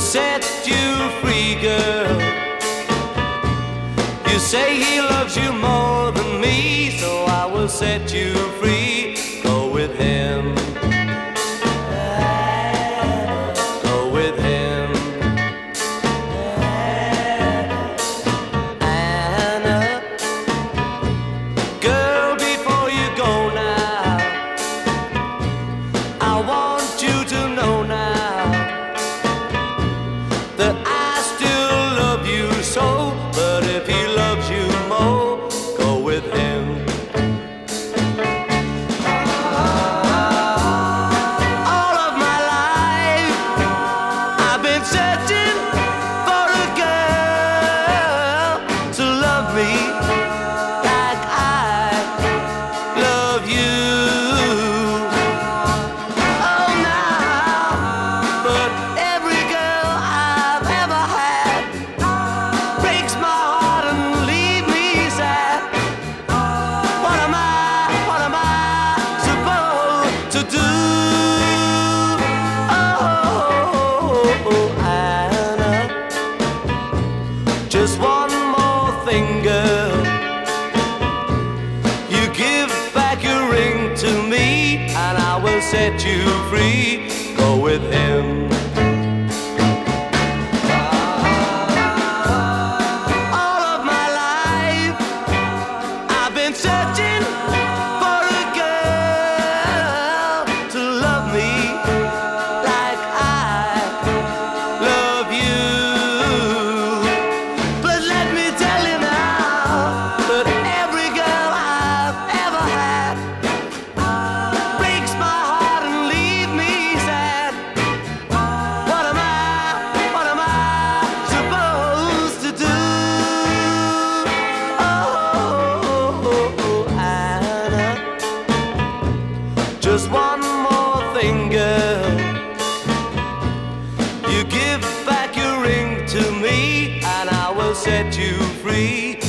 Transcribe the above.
set you free, girl. You say he loves you more than me, so I will set you free. Go with him. Go with him. Anna, girl, before you go now, I want you to know now that I still love you so. But if he loves you more, go with him. All of my life I've been searching for a girl to love me like I love you. Oh, now, but every girl I've ever had breaks my heart and leave me sad. What am I supposed to do? Oh, Anna, just one more thing, girl. You give back your ring to me, and I will set you free. Go with him. All of my life I've been searching for a girl to love me like I love you. But let me tell you now that every girl I've ever had breaks my heart and leave me sad. What am I supposed to do? Oh, Anna, just one more thing, girl. You give back your ring to me, and I will set you free.